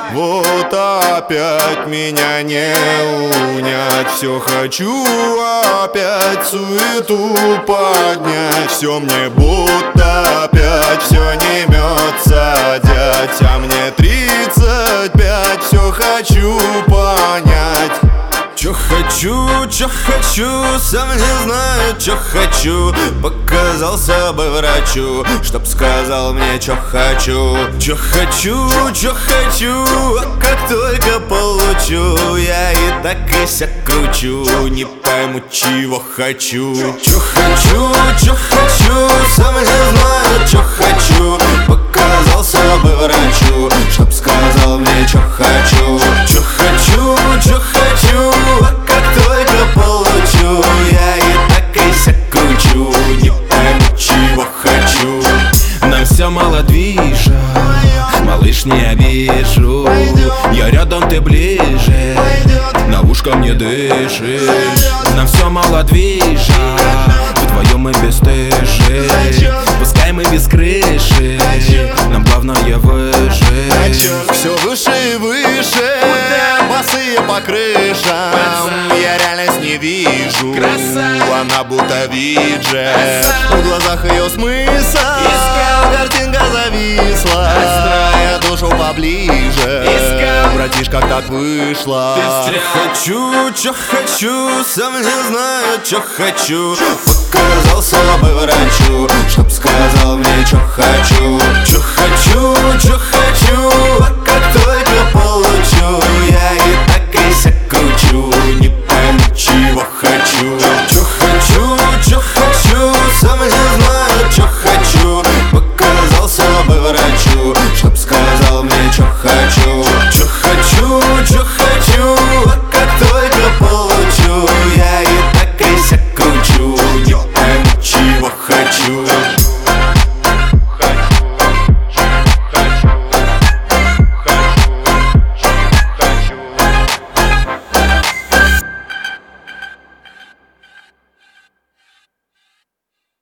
Вот опять меня не унять. Все хочу опять суету поднять. Все мне будто опять, все не мется, дядь. А мне 35, все хочу понять. Чё хочу, сам не знаю, чё хочу. Показался бы врачу, чтоб сказал мне, чё хочу. Чё хочу, а как только получу, я и так и сяк кручу, не пойму, чего хочу. Чё хочу, сам не знаю, чё хочу. Показался бы врачу, чтоб сказал мне, чё хочу. Чё хочу, а как только получу, я и так и сяк кручу, не пойму, чего хочу. Нам все мало движа, малыш, не обижу. Я рядом, ты ближе, на ушко мне дышишь. Нам все мало движа, вдвоем мы бесстыжи. Пускай мы без крыши, нам главное выжить. Все выше и выше, босые по крышам. Я реальность не вижу, она будто виджет. В глазах ее смысл, картинка зависла. Я душу поближе, братишка, как вышло. Чё хочу, сам не знаю, чё хочу. Показался бы врачу, чтоб сказал мне, чё хочу. Чё хочу, а